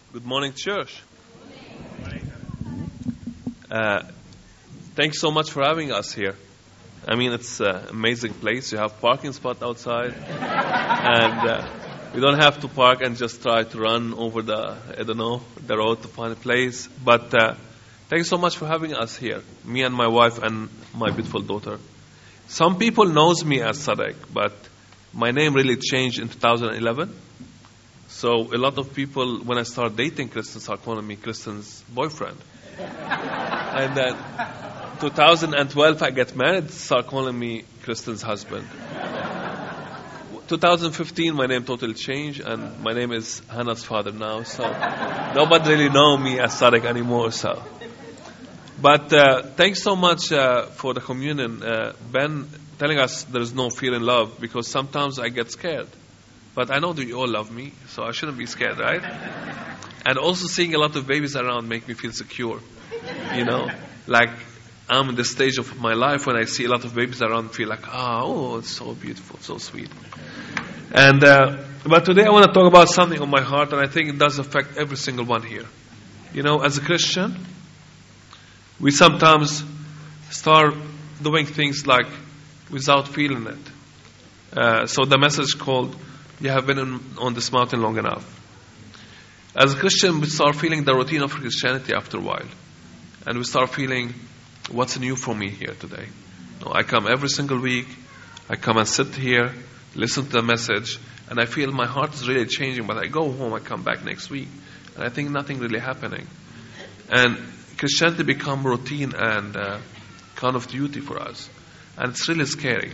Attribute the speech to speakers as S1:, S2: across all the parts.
S1: Good morning, church. Thanks so much for having us here. I mean, it's an amazing place. You have parking spot outside, and we don't have to park and just try to run over the road to find a place. But thanks so much for having us here, me and my wife and my beautiful daughter. Some people knows me as Sadek, but my name really changed in 2011. So a lot of people, when I start dating Christians, are calling me Kristen's boyfriend. And then 2012, I get married, start calling me Kristen's husband. 2015, my name totally changed, and my name is Hannah's father now. So nobody really know me as Sadek anymore. So, but thanks so much for the communion. Ben telling us there is no fear in love, because sometimes I get scared. But I know that you all love me, so I shouldn't be scared, right? And also seeing a lot of babies around make me feel secure. You know, like I'm in the stage of my life when I see a lot of babies around, feel like, oh, it's so beautiful, so sweet. And but today I want to talk about something on my heart, and I think it does affect every single one here. You know, as a Christian, we sometimes start doing things like without feeling it. So the message called, "You have been on this mountain long enough." As a Christian, we start feeling the routine of Christianity after a while. And we start feeling, what's new for me here today? No, I come every single week. I come and sit here, listen to the message, and I feel my heart is really changing. But I go home, I come back next week, and I think nothing really happening. And Christianity become routine and kind of duty for us. And it's really scary.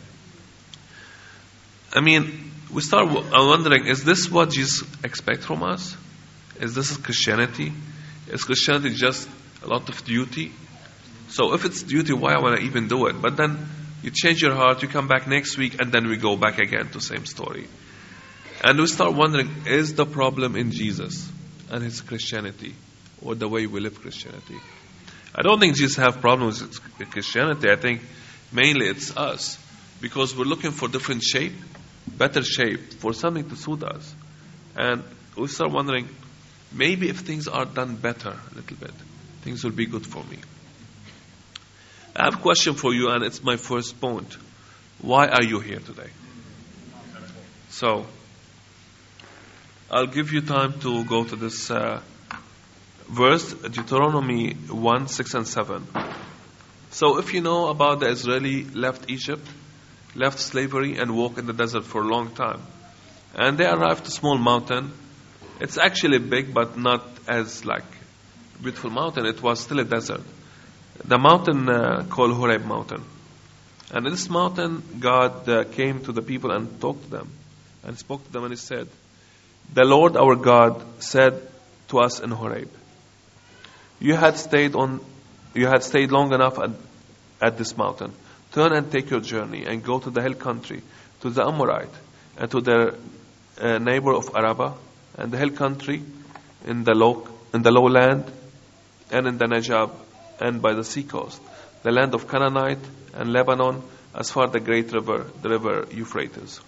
S1: I mean, we start wondering, is this what Jesus expects from us? Is this Christianity? Is Christianity just a lot of duty? So if it's duty, why would I even do it? But then you change your heart, you come back next week, and then we go back again to the same story. And we start wondering, is the problem in Jesus and his Christianity, or the way we live Christianity? I don't think Jesus have problems with Christianity. I think mainly it's us, because we're looking for different shape, better shape, for something to suit us. And we start wondering, maybe if things are done better a little bit, things will be good for me. I have a question for you, and it's my first point. Why are you here today? So, I'll give you time to go to this verse, Deuteronomy 1, 6 and 7. So if you know about the Israeli left Egypt, left slavery, and walked in the desert for a long time. And they arrived to a small mountain. It's actually big, but not as like beautiful mountain. It was still a desert. The mountain called Horeb Mountain. And in this mountain, God came to the people and talked to them. And spoke to them, and he said, "The Lord our God said to us in Horeb, you had stayed long enough at this mountain. Turn and take your journey and go to the hill country, to the Amorite, and to their neighbor of Arabah, and the hill country in the lowland, and in the Najab, and by the sea coast, the land of Canaanite and Lebanon, as far the great river, the river Euphrates."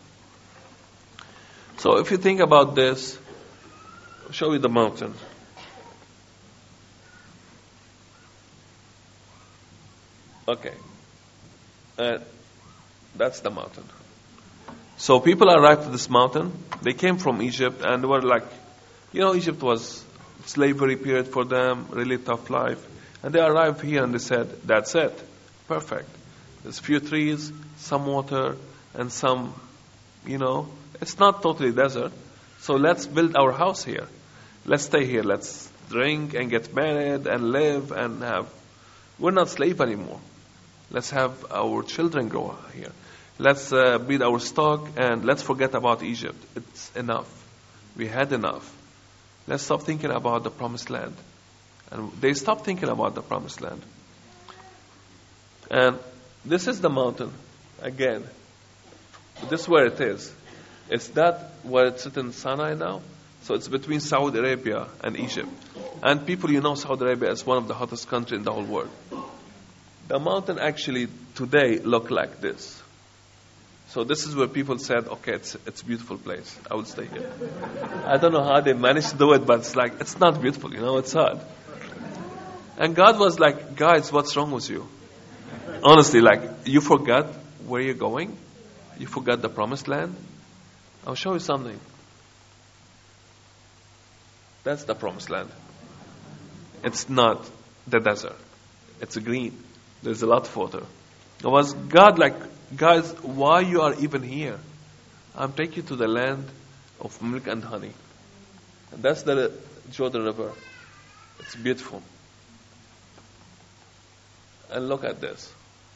S1: So if you think about this, I'll show you the mountain. Okay. That's the mountain. So people arrived to this mountain. They came from Egypt, and were like, Egypt was slavery period for them, really tough life. And they arrived here and they said, that's it. Perfect. There's few trees, some water, and some, it's not totally desert. So let's build our house here. Let's stay here. Let's drink and get married and live and we're not slaves anymore. Let's have our children grow here. Let's breed our stock, and let's forget about Egypt. It's enough. We had enough. Let's stop thinking about the promised land. And they stopped thinking about the promised land. And this is the mountain again. This is where it is. It's that where it's in Sinai now. So it's between Saudi Arabia and Egypt. And people, Saudi Arabia is one of the hottest countries in the whole world. The mountain actually today look like this. So this is where people said, okay, it's a beautiful place. I will stay here. I don't know how they managed to do it, but it's like, it's not beautiful, it's hard. And God was like, guys, what's wrong with you? Honestly, like, you forgot where you're going? You forgot the promised land? I'll show you something. That's the promised land. It's not the desert. It's green. There's a lot of water. It was God like, guys, why you are even here? I'm taking you to the land of milk and honey. And that's the Jordan River. It's beautiful. And look at this.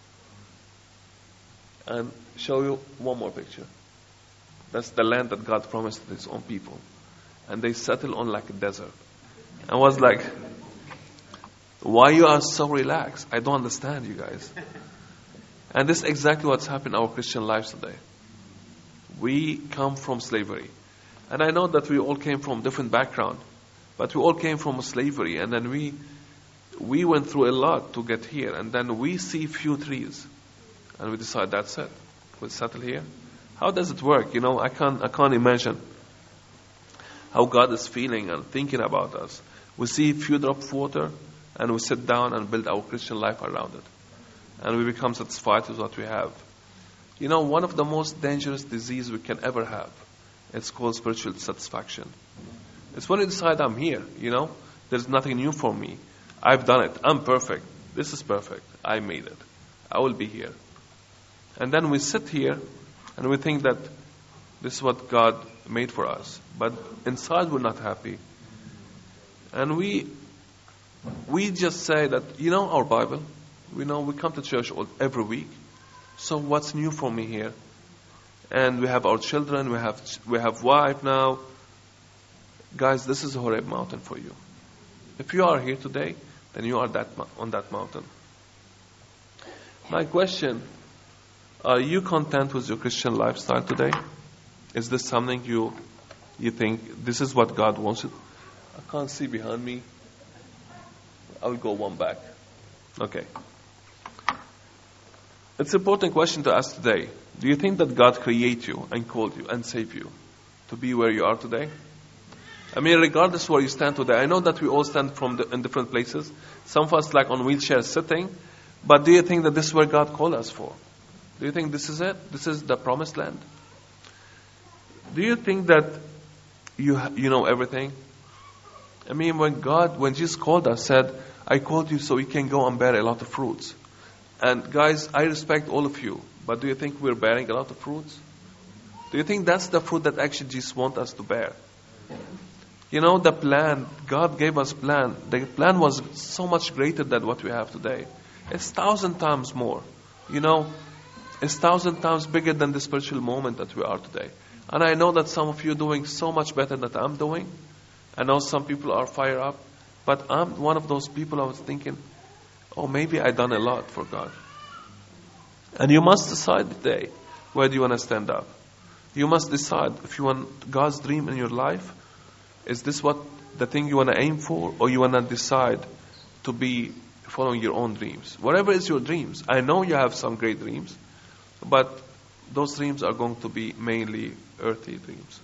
S1: And show you one more picture. That's the land that God promised to His own people. And they settle on like a desert. I was like, why you are so relaxed? I don't understand, you guys. And this is exactly what's happened in our Christian lives today. We come from slavery. And I know that we all came from different background. But we all came from slavery. And then we went through a lot to get here. And then we see few trees. And we decide, that's it. We'll settle here. How does it work? I can't imagine how God is feeling and thinking about us. We see a few drops of water, and we sit down and build our Christian life around it. And we become satisfied with what we have. One of the most dangerous diseases we can ever have, it's called spiritual satisfaction. It's when you decide, I'm here, there's nothing new for me. I've done it. I'm perfect. This is perfect. I made it. I will be here. And then we sit here and we think that this is what God made for us. But inside we're not happy. And we just say that, our Bible, we come to church every week. So what's new for me here? And we have our children, we have wife now. Guys, this is Horeb mountain for you. If you are here today, then you are on that mountain. My question, are you content with your Christian lifestyle today? Is this something you think this is what God wants it? I can't see behind me. I will go one back. Okay. It's an important question to ask today. Do you think that God created you and called you and saved you to be where you are today? I mean, regardless where you stand today, I know that we all stand in different places. Some of us like on wheelchairs sitting. But do you think that this is where God called us for? Do you think this is it? This is the promised land? Do you think that you know everything? I mean, when Jesus called us, said, I called you so you can go and bear a lot of fruits. And guys, I respect all of you. But do you think we're bearing a lot of fruits? Do you think that's the fruit that actually Jesus wants us to bear? The plan, God gave us plan. The plan was so much greater than what we have today. It's 1,000 times more. It's 1,000 times bigger than the spiritual moment that we are today. And I know that some of you are doing so much better than I'm doing. I know some people are fired up. But I'm one of those people. I was thinking, maybe I've done a lot for God. And you must decide today, where do you want to stand up? You must decide if you want God's dream in your life. Is this what the thing you want to aim for? Or you want to decide to be following your own dreams? Whatever is your dreams. I know you have some great dreams. But those dreams are going to be mainly earthly dreams.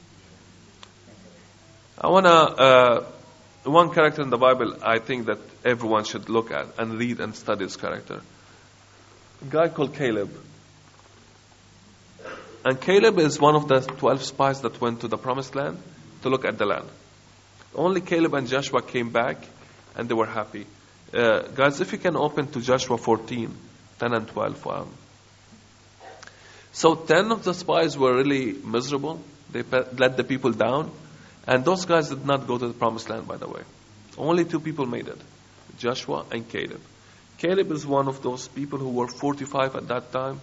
S1: I want to... one character in the Bible I think that everyone should look at and read and study this character. A guy called Caleb. And Caleb is one of the 12 spies that went to the promised land to look at the land. Only Caleb and Joshua came back and they were happy. Guys, if you can open to Joshua 14, 10 and 12. So 10 of the spies were really miserable. They let the people down. And those guys did not go to the promised land, by the way. Only 2 people made it. Joshua and Caleb. Caleb is one of those people who were 45 at that time.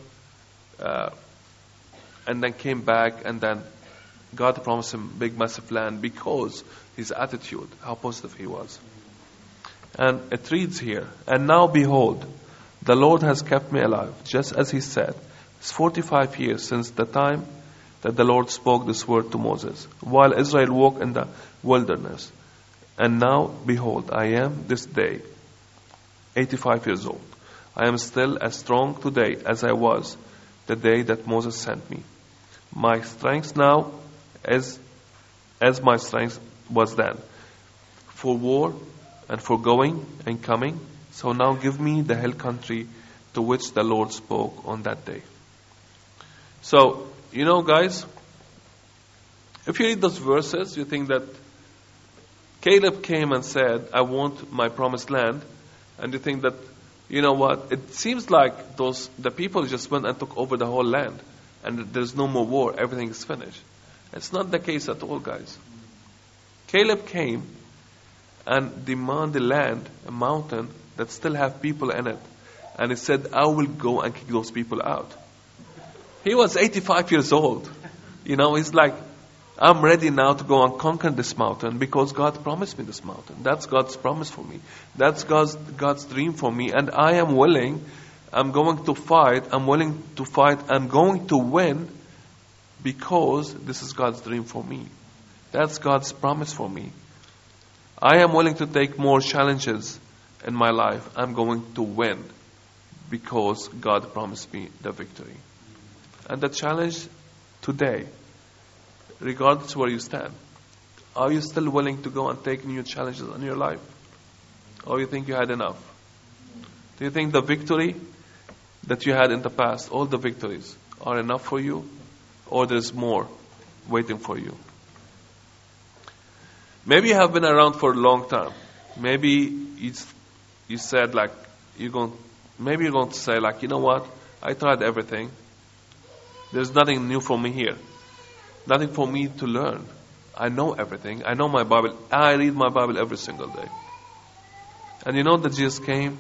S1: And then came back, and then God promised him big, massive land because his attitude, how positive he was. And it reads here, and now behold, the Lord has kept me alive, just as he said. It's 45 years since the time that the Lord spoke this word to Moses, while Israel walked in the wilderness. And now, behold, I am this day 85 years old. I am still as strong today as I was the day that Moses sent me. My strength now is as my strength was then, for war and for going and coming. So now give me the hill country to which the Lord spoke on that day. So, guys, if you read those verses, you think that Caleb came and said, I want my promised land. And you think that, it seems like the people just went and took over the whole land. And there's no more war, everything is finished. It's not the case at all, guys. Caleb came and demanded land, a mountain that still have people in it. And he said, I will go and kick those people out. He was 85 years old. He's like, I'm ready now to go and conquer this mountain because God promised me this mountain. That's God's promise for me. That's God's dream for me. And I am willing. I'm going to fight. I'm willing to fight. I'm going to win because this is God's dream for me. That's God's promise for me. I am willing to take more challenges in my life. I'm going to win because God promised me the victory. And the challenge today, regardless where you stand, are you still willing to go and take new challenges in your life? Or you think you had enough? Do you think the victory that you had in the past, all the victories, are enough for you? Or there's more waiting for you? Maybe you have been around for a long time. Maybe you said like, maybe you're going to say like, you know what? I tried everything. There's nothing new for me here. Nothing for me to learn. I know everything. I know my Bible. I read my Bible every single day. And you know that Jesus came?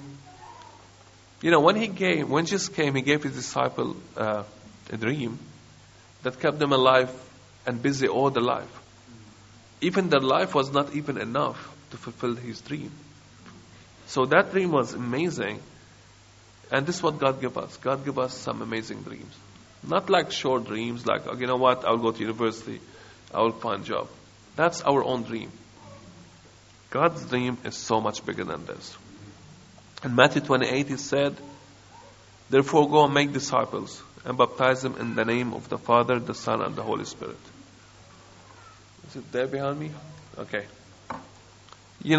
S1: When Jesus came, He gave His disciple a dream that kept them alive and busy all their life. Even their life was not even enough to fulfill His dream. So that dream was amazing. And this is what God gave us. God gave us some amazing dreams. Not like short dreams, like, you know what, I'll go to university, I will find a job. That's our own dream. God's dream is so much bigger than this. In Matthew 28, He said, therefore go and make disciples and baptize them in the name of the Father, the Son, and the Holy Spirit. Is it there behind me? Okay. He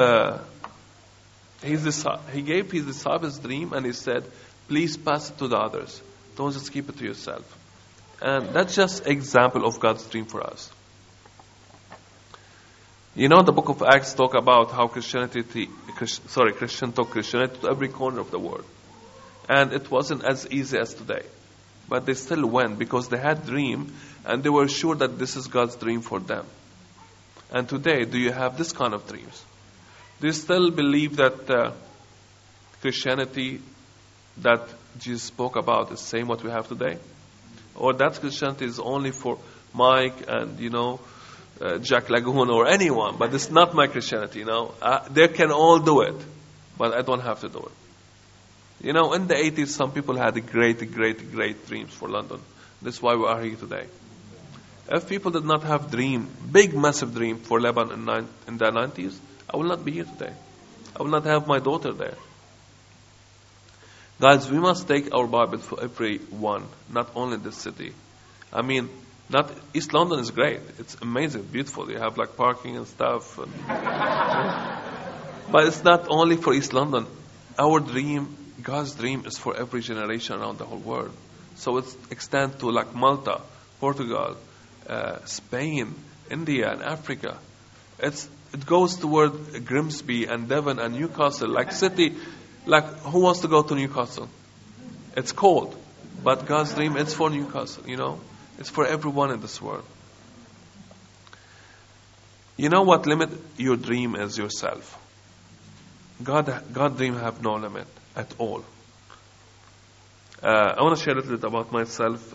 S1: gave His disciples a dream and He said, please pass it to the others. Don't just keep it to yourself. And that's just an example of God's dream for us. The book of Acts talk about how Christian took Christianity to every corner of the world. And it wasn't as easy as today. But they still went because they had a dream and they were sure that this is God's dream for them. And today, do you have this kind of dreams? Do you still believe that Christianity that Jesus spoke about is the same what we have today? Or that Christianity is only for Mike and, Jack Lagoon or anyone, but it's not my Christianity, They can all do it, but I don't have to do it. In the 80s, some people had great dreams for London. That's why we are here today. If people did not have big, massive dream for Lebanon in the 90s, I will not be here today. I will not have my daughter there. Guys, we must take our Bible for everyone, not only this city. East London is great. It's amazing, beautiful. You have like parking and stuff. But it's not only for East London. Our dream, God's dream, is for every generation around the whole world. So it extends to like Malta, Portugal, Spain, India, and Africa. It goes toward Grimsby and Devon and Newcastle, like city. Like, who wants to go to Newcastle? It's cold. But God's dream, it's for Newcastle, It's for everyone in this world. You know what limit your dream is? Yourself. God's dream have no limit at all. I want to share a little bit about myself.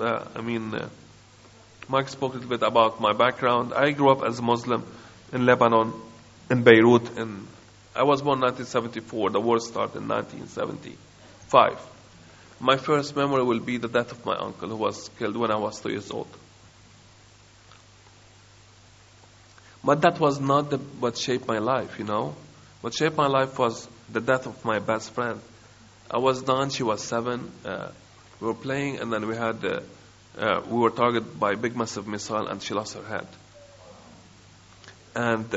S1: Mike spoke a little bit about my background. I grew up as a Muslim in Lebanon, in Beirut, I was born in 1974. The war started in 1975. My first memory will be the death of my uncle who was killed when I was 2 years old. But that was not what shaped my life, What shaped my life was the death of my best friend. I was 9, she was 7. We were playing, and then we were targeted by a big, massive missile, and she lost her head. And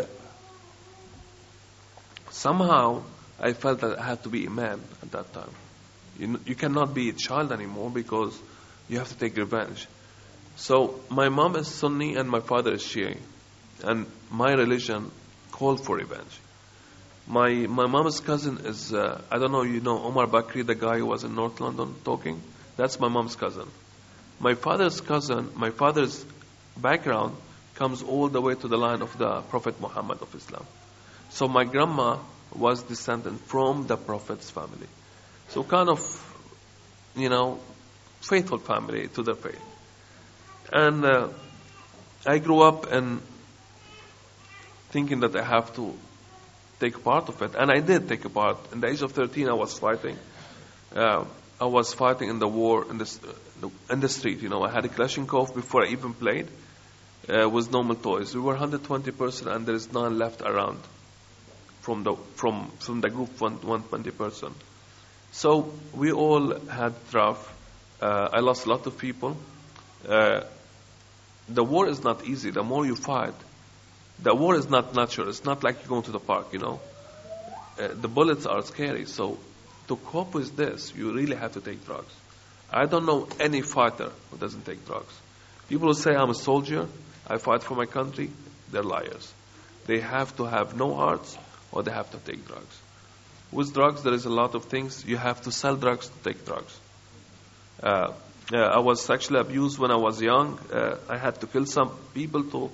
S1: somehow, I felt that I had to be a man at that time. You cannot be a child anymore because you have to take revenge. So my mom is Sunni and my father is Shia. And my religion called for revenge. My mom's cousin is, I don't know, you know Omar Bakri, the guy who was in North London talking? That's my mom's cousin. My father's cousin, my father's background comes all the way to the line of the Prophet Muhammad of Islam. So my grandma was descendant from the Prophet's family. So kind of, faithful family to the faith. And I grew up in thinking that I have to take part of it. And I did take a part. In the age of 13, I was fighting. I was fighting in the war in the street. I had a Kalashnikov before I even played with normal toys. We were 120 person, and there is none left around from the group 120 person. So we all had rough. I lost a lot of people. The war is not easy. The more you fight, the war is not natural. It's not like you go to the park, The bullets are scary. So to cope with this, you really have to take drugs. I don't know any fighter who doesn't take drugs. People who say, I'm a soldier, I fight for my country, they're liars. They have to have no hearts, or they have to take drugs. With drugs, there is a lot of things. You have to sell drugs to take drugs. I was sexually abused when I was young. I had to kill some people to...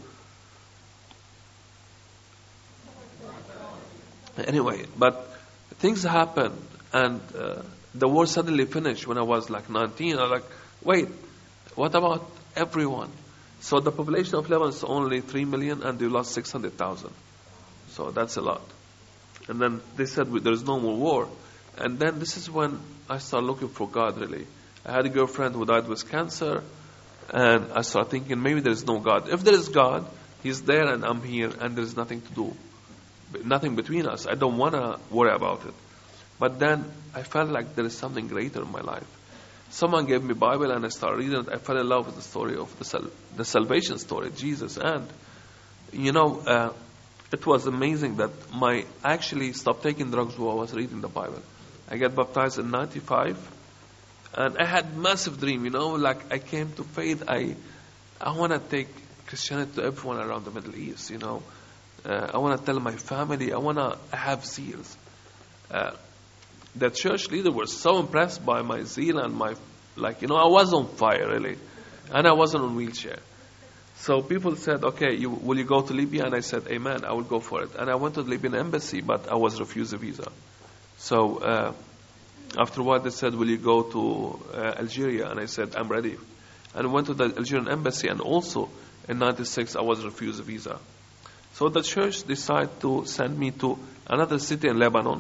S1: Anyway, but things happened, and the war suddenly finished when I was like 19. I was like, wait, what about everyone? So the population of Lebanon is only 3 million, and they lost 600,000. So that's a lot. And then they said, there's no more war. And then this is when I started looking for God, really. I had a girlfriend who died with cancer, and I started thinking, maybe there is no God. If there is God, He's there and I'm here, and there's nothing to do. Nothing between us. I don't want to worry about it. But then I felt like there is something greater in my life. Someone gave me a Bible, and I started reading it. I fell in love with the story of the salvation story, Jesus. And, it was amazing that I actually stopped taking drugs while I was reading the Bible. I got baptized in 95, and I had massive dream, like I came to faith. I want to take Christianity to everyone around the Middle East, I want to tell my family. I want to have zeals. The church leader was so impressed by my zeal and I was on fire, really. And I wasn't on wheelchair. So people said, okay, will you go to Libya? And I said, amen, I will go for it. And I went to the Libyan embassy, but I was refused a visa. So after a while they said, will you go to Algeria? And I said, I'm ready. And I went to the Algerian embassy, and also in 96 I was refused a visa. So the church decided to send me to another city in Lebanon.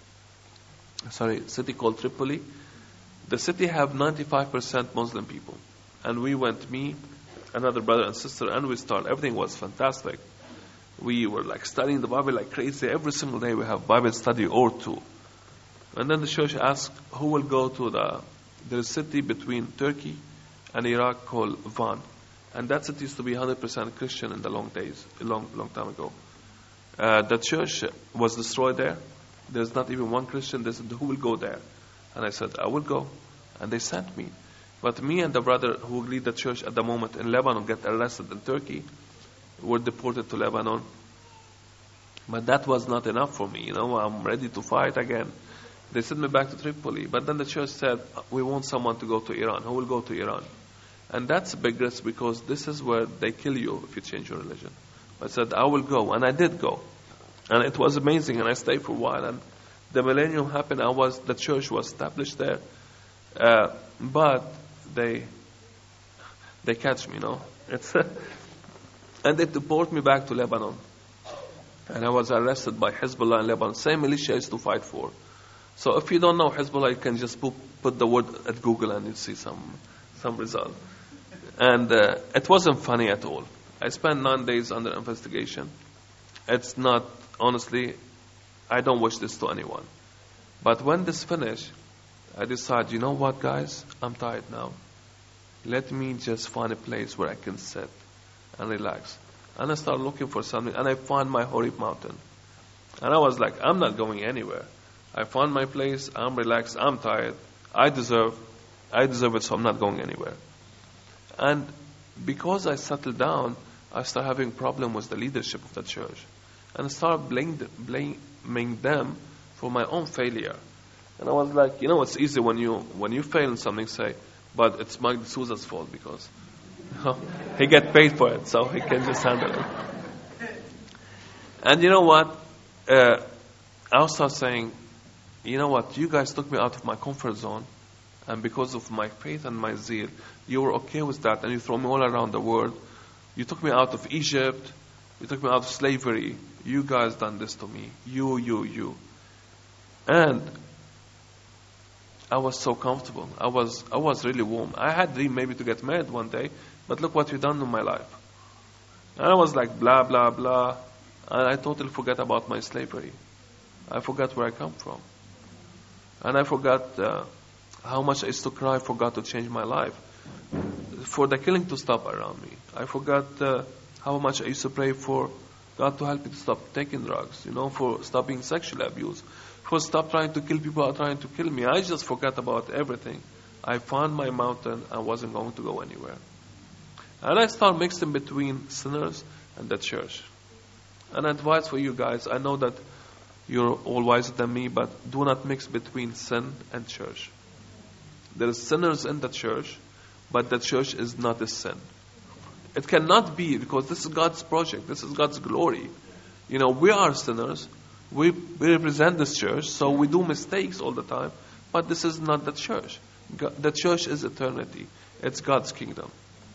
S1: City called Tripoli. The city have 95% Muslim people. And we went, me, another brother and sister, and we started. Everything was fantastic. We were studying the Bible like crazy. Every single day we have Bible study or two. And then the church asked, who will go to there's a city between Turkey and Iraq called Van. And that city used to be 100% Christian in the long days, a long time ago. The church was destroyed there. There's not even one Christian. They said, who will go there? And I said, I will go. And they sent me. But me and the brother who lead the church at the moment in Lebanon get arrested in Turkey, were deported to Lebanon. But that was not enough for me. I'm ready to fight again. They sent me back to Tripoli. But then the church said, we want someone to go to Iran. Who will go to Iran? And that's a big risk, because this is where they kill you if you change your religion. I said, I will go. And I did go. And it was amazing. And I stayed for a while. And the millennium happened. The church was established there. But they catch me, and they deport me back to Lebanon. And I was arrested by Hezbollah in Lebanon. Same militia I used to fight for. So if you don't know Hezbollah, you can just put the word at Google and you see some result. And it wasn't funny at all. I spent 9 days under investigation. It's not, honestly, I don't wish this to anyone. But when this finished, I decided, you know what, guys? I'm tired now. Let me just find a place where I can sit and relax. And I started looking for something, and I found my Horeb mountain. And I was like, I'm not going anywhere. I found my place. I'm relaxed. I'm tired. I deserve it, so I'm not going anywhere. And because I settled down, I started having problem with the leadership of the church. And I started blaming them for my own failure. And I was like, it's easy when you fail in something, say, but it's Mike D'Souza's fault because he get paid for it, so he can just handle it. And you know what? I'll start saying, you know what? You guys took me out of my comfort zone, and because of my faith and my zeal, you were okay with that, and you throw me all around the world. You took me out of Egypt. You took me out of slavery. You guys done this to me. You. And I was so comfortable. I was really warm. I had dream maybe to get married one day, but look what you've done in my life. And I was like, blah, blah, blah. And I totally forgot about my slavery. I forgot where I come from. And I forgot how much I used to cry for God to change my life. For the killing to stop around me. I forgot how much I used to pray for God to help me to stop taking drugs, for stopping sexual abuse, for stop trying to kill people who are trying to kill me. I just forgot about everything. I found my mountain. I wasn't going to go anywhere. And I started mixing between sinners and the church. An advice for you guys, I know that you're all wiser than me, but do not mix between sin and church. There are sinners in the church, but the church is not a sin. It cannot be, because this is God's project. This is God's glory. We are sinners. We represent this church, so we do mistakes all the time. But this is not the church. The church is eternity. It's God's kingdom.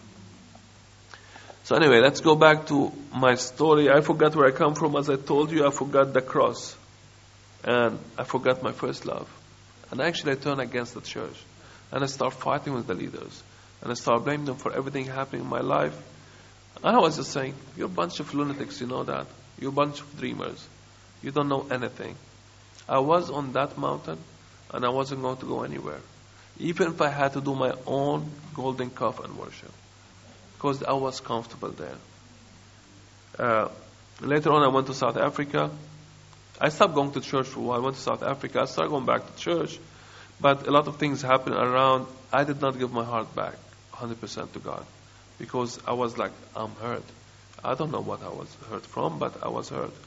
S1: So anyway, let's go back to my story. I forgot where I come from. As I told you, I forgot the cross. And I forgot my first love. And actually I turned against the church. And I started fighting with the leaders. And I started blaming them for everything happening in my life. And I was just saying, you're a bunch of lunatics, you know that. You're a bunch of dreamers. You don't know anything. I was on that mountain, and I wasn't going to go anywhere. Even if I had to do my own golden calf and worship. Because I was comfortable there. Later on, I went to South Africa. I stopped going to church for a while. I went to South Africa. I started going back to church. But a lot of things happened around. I did not give my heart back 100% to God. Because I was like, I'm hurt. I don't know what I was hurt from, but I was hurt.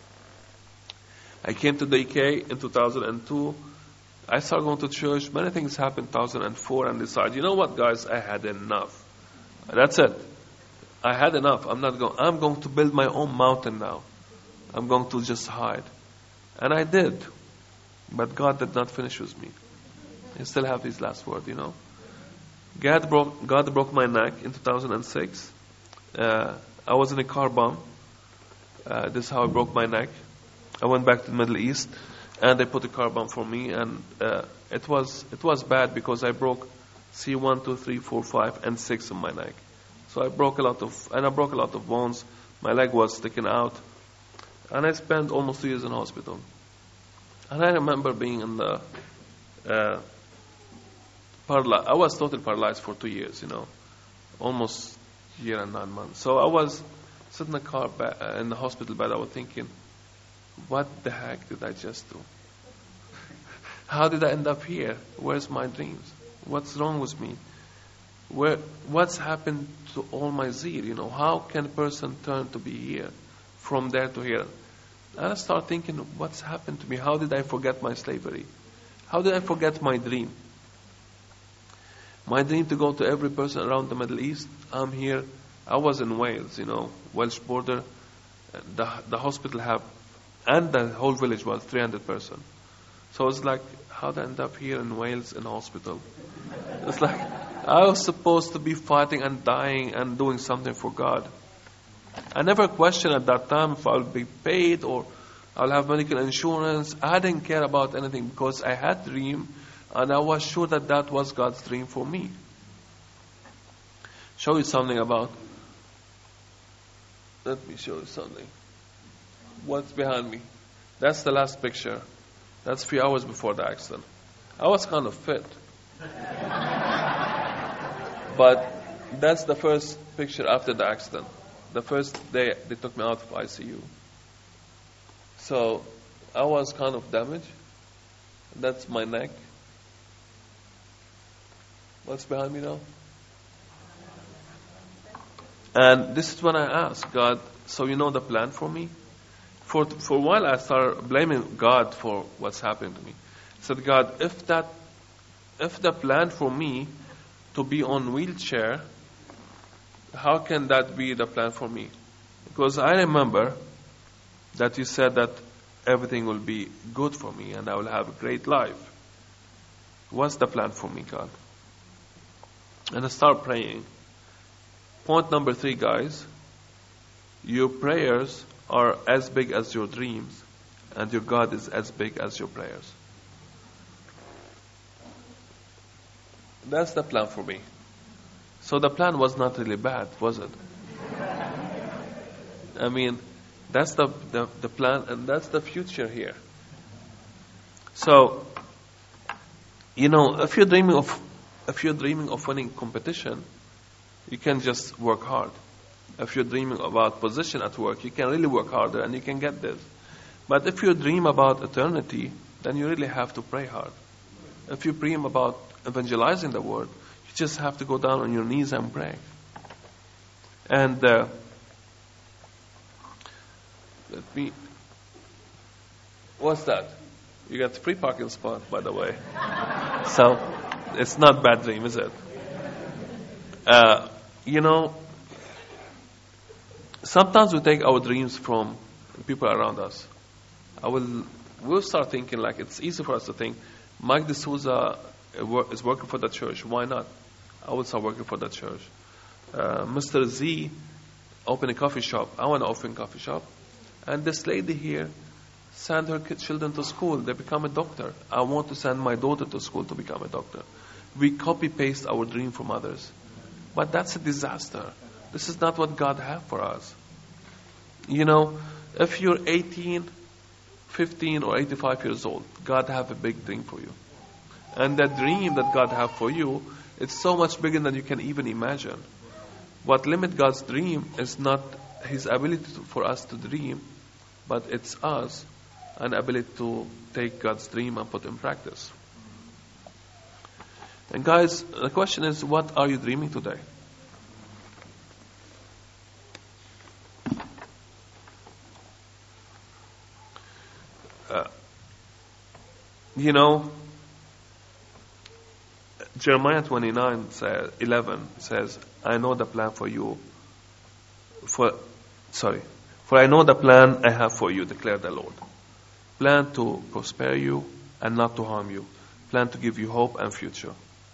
S1: I came to the UK in 2002. I started going to church. Many things happened in 2004 and decided, you know what, guys, I had enough. That's it. I had enough. I'm going to build my own mountain now. I'm going to just hide. And I did. But God did not finish with me. He still have his last word, God broke my neck in 2006. I was in a car bomb. This is how I broke my neck. I went back to the Middle East, and they put a car bomb for me, and it was bad because I broke C1, 2, 3, 4, 5, and 6 in my neck. So I broke a lot of bones. My leg was sticking out, and I spent almost 2 years in hospital. And I remember being in the I was totally paralyzed for 2 years, almost a year and 9 months. So I was sitting in the car in the hospital bed. I was thinking, what the heck did I just do? How did I end up here? Where's my dreams? What's wrong with me? What's happened to all my zeal? How can a person turn to be here, from there to here? And I start thinking, what's happened to me? How did I forget my slavery? How did I forget my dream? My dream to go to every person around the Middle East. I'm here. I was in Wales, Welsh border. The hospital and the whole village was 300 person. So it's like, how did I end up here in Wales in a hospital? It's like, I was supposed to be fighting and dying and doing something for God. I never questioned at that time if I'll be paid or I'll have medical insurance. I didn't care about anything because I had a dream. And I was sure that was God's dream for me. Show you something about. Let me show you something. What's behind me? That's the last picture. That's 3 hours before the accident. I was kind of fit. But that's the first picture after the accident. The first day they took me out of ICU. So I was kind of damaged. That's my neck. What's behind me now? And this is when I asked God, so you know the plan for me? For a while I started blaming God for what's happening to me. I said, God, if the plan for me to be on wheelchair, how can that be the plan for me? Because I remember that you said that everything will be good for me and I will have a great life. What's the plan for me, God? And I start praying. Point number 3, guys. Your prayers are as big as your dreams, and your God is as big as your prayers. That's the plan for me. So the plan was not really bad, was it? I mean, that's the plan, and that's the future here. So, if you're dreaming of winning competition, you can just work hard. If you're dreaming about position at work, you can really work harder and you can get this. But if you dream about eternity, then you really have to pray hard. If you dream about evangelizing the world, you just have to go down on your knees and pray. And what's that? You got a free parking spot, by the way. So it's not bad dream, is it? Sometimes we take our dreams from people around us. We'll start thinking like it's easy for us to think, Mike D'Souza is working for the church. Why not? I will start working for the church. Mr. Z opened a coffee shop. I want to open a coffee shop. And this lady here sent her children to school. They become a doctor. I want to send my daughter to school to become a doctor. We copy-paste our dream from others. But that's a disaster. This is not what God has for us. If you're 18, 15, or 85 years old, God has a big dream for you. And that dream that God has for you, it's so much bigger than you can even imagine. What limits God's dream is not His ability for us to dream, but it's us, an ability to take God's dream and put it in practice. And guys, the question is, what are you dreaming today? Jeremiah 29:11 says, I know the plan for you. For I know the plan I have for you, declared the Lord. Plan to prosper you and not to harm you. Plan to give you hope and future.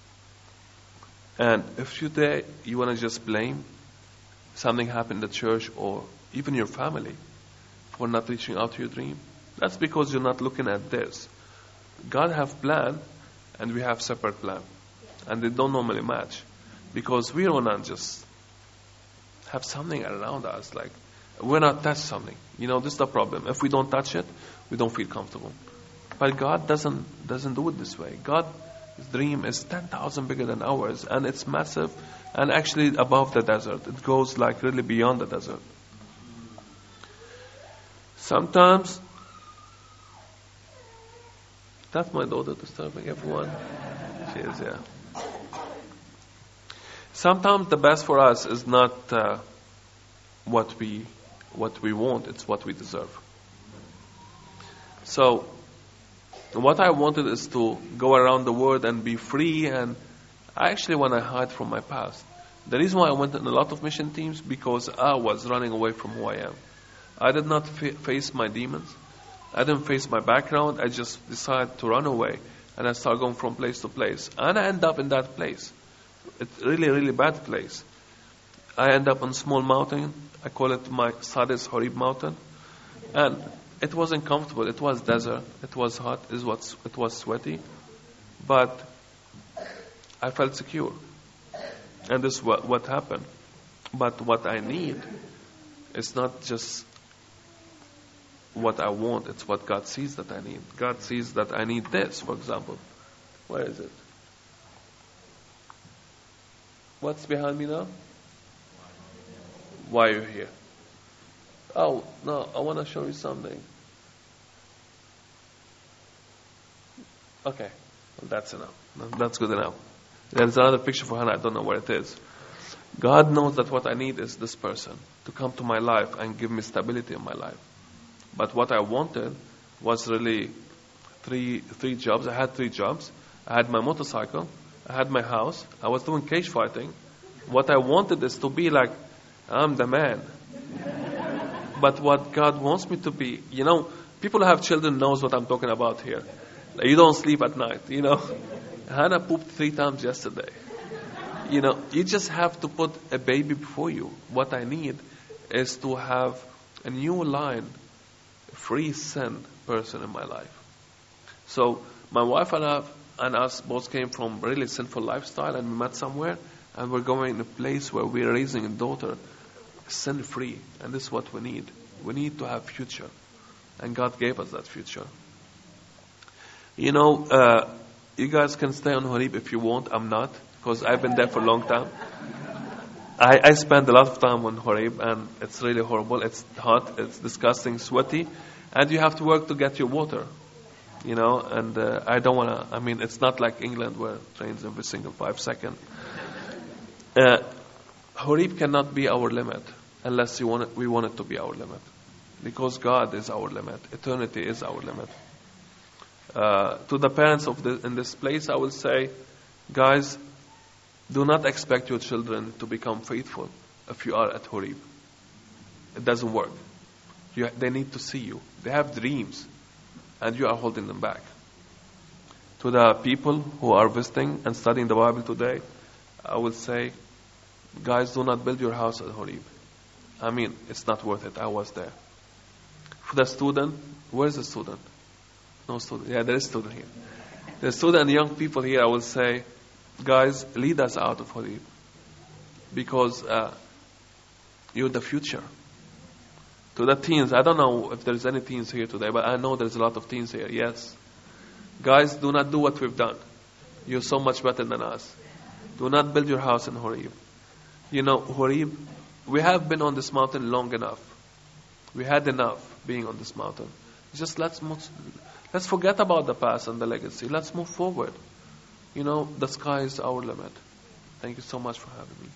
S1: And if today you want to just blame something happened in the church or even your family for not reaching out to your dream, that's because you're not looking at this. God have plan and we have separate plan. And they don't normally match. Because we don't want to just have something around us. Like, we're not touch something. This is the problem. If we don't touch it, we don't feel comfortable. But God doesn't do it this way. God's dream is 10,000 bigger than ours. And it's massive. And actually above the desert. It goes like really beyond the desert. Sometimes, that's my daughter disturbing everyone. She is, yeah. Sometimes the best for us is not what we want, it's what we deserve. So, what I wanted is to go around the world and be free, and I actually want to hide from my past. The reason why I went in a lot of mission teams, because I was running away from who I am. I did not face my demons. I didn't face my background. I just decided to run away. And I started going from place to place. And I end up in that place. It's really, really bad place. I end up on a small mountain. I call it my Sades Horib mountain. And it wasn't comfortable. It was desert. It was hot. It was sweaty. But I felt secure. And this is what happened. But what I need is not just what I want, it's what God sees that I need. God sees that I need this, for example. Where is it? What's behind me now? Why are you here? Oh, no, I want to show you something. Okay, well, that's enough. No, that's good enough. There's another picture for Hannah. I don't know where it is. God knows that what I need is this person to come to my life and give me stability in my life. But what I wanted was really three jobs. I had 3 jobs. I had my motorcycle. I had my house. I was doing cage fighting. What I wanted is to be like, I'm the man. But what God wants me to be, people who have children knows what I'm talking about here. You don't sleep at night, Hannah pooped 3 times yesterday. You just have to put a baby before you. What I need is to have a new line, free sin person in my life. So my wife and us both came from really sinful lifestyle, and we met somewhere, and we're going in a place where we're raising a daughter sin-free, and this is what we need. We need to have future, and God gave us that future. You guys can stay on Horeb if you want. I'm not, because I've been there for a long time. I spend a lot of time on Horeb, and it's really horrible. It's hot, it's disgusting, sweaty, and you have to work to get your water. And I don't want to, it's not like England where trains every single 5 seconds. Horeb cannot be our limit unless we want it to be our limit. Because God is our limit. Eternity is our limit. To the parents in this place, I will say, guys, do not expect your children to become faithful if you are at Horeb. It doesn't work. They need to see you. They have dreams, and you are holding them back. To the people who are visiting and studying the Bible today, I will say, guys, do not build your house at Horeb. It's not worth it. I was there. For the student, where's the student? No student. Yeah, there is a student here. The student and young people here, I will say, guys, lead us out of Horeb. Because you're the future. To the teens, I don't know if there's any teens here today, but I know there's a lot of teens here. Yes. Guys, do not do what we've done. You're so much better than us. Do not build your house in Horeb. Horeb, we have been on this mountain long enough. We had enough being on this mountain. Just let's forget about the past and the legacy. Let's move forward. The sky is our limit. Thank you so much for having me.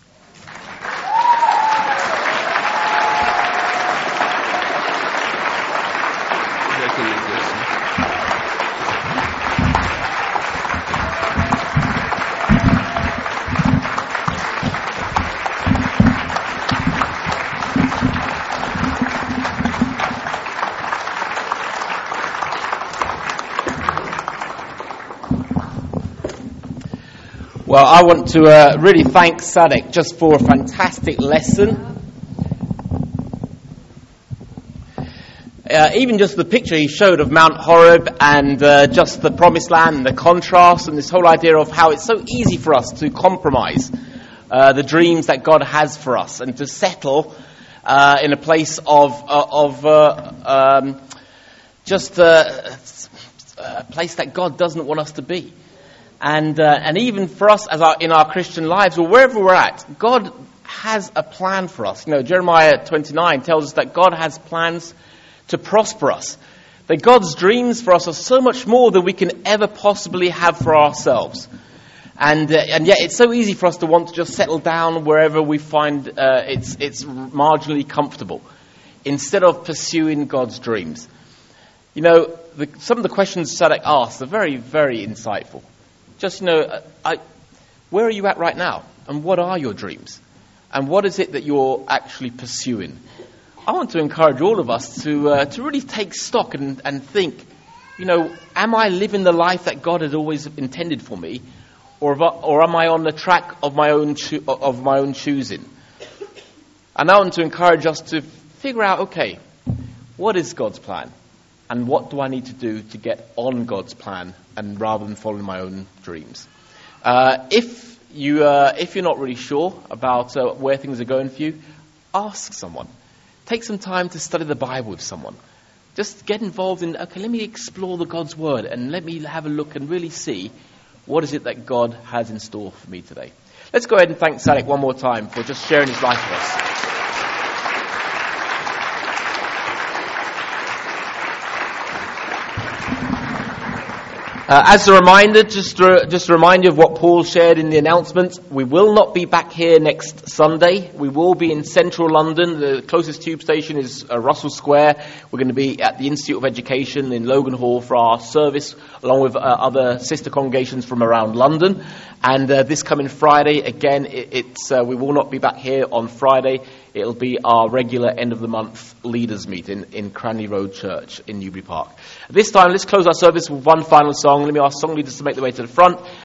S2: Well, I want to really thank Sadek just for a fantastic lesson. Even just the picture he showed of Mount Horeb and just the Promised Land and the contrast and this whole idea of how it's so easy for us to compromise the dreams that God has for us and to settle in a place of just a place that God doesn't want us to be. And even for us in our Christian lives or wherever we're at, God has a plan for us. Jeremiah 29 tells us that God has plans to prosper us. That God's dreams for us are so much more than we can ever possibly have for ourselves. And yet it's so easy for us to want to just settle down wherever we find it's marginally comfortable, instead of pursuing God's dreams. Some of the questions Sadek asked are very, very insightful. Just, where are you at right now? And what are your dreams? And what is it that you're actually pursuing? I want to encourage all of us to really take stock and think, am I living the life that God had always intended for me? Or am I on the track of my own choosing? And I want to encourage us to figure out, okay, what is God's plan? And what do I need to do to get on God's plan, and rather than following my own dreams? If you're not really sure about where things are going for you, ask someone. Take some time to study the Bible with someone. Just get involved in, let me explore the God's Word and let me have a look and really see What is it that God has in store for me today? Let's go ahead and thank Sadek one more time for just sharing his life with us. As a reminder, just a reminder of what Paul shared in the announcement, we will not be back here next Sunday. We will be in central London. The closest tube station is Russell Square. We're going to be at the Institute of Education in Logan Hall for our service, along with other sister congregations from around London. And this coming Friday, again, we will not be back here on Friday. It'll be our regular end-of-the-month leaders' meeting in Cranley Road Church in Newbury Park. This time, let's close our service with one final song. Let me ask song leaders to make their way to the front.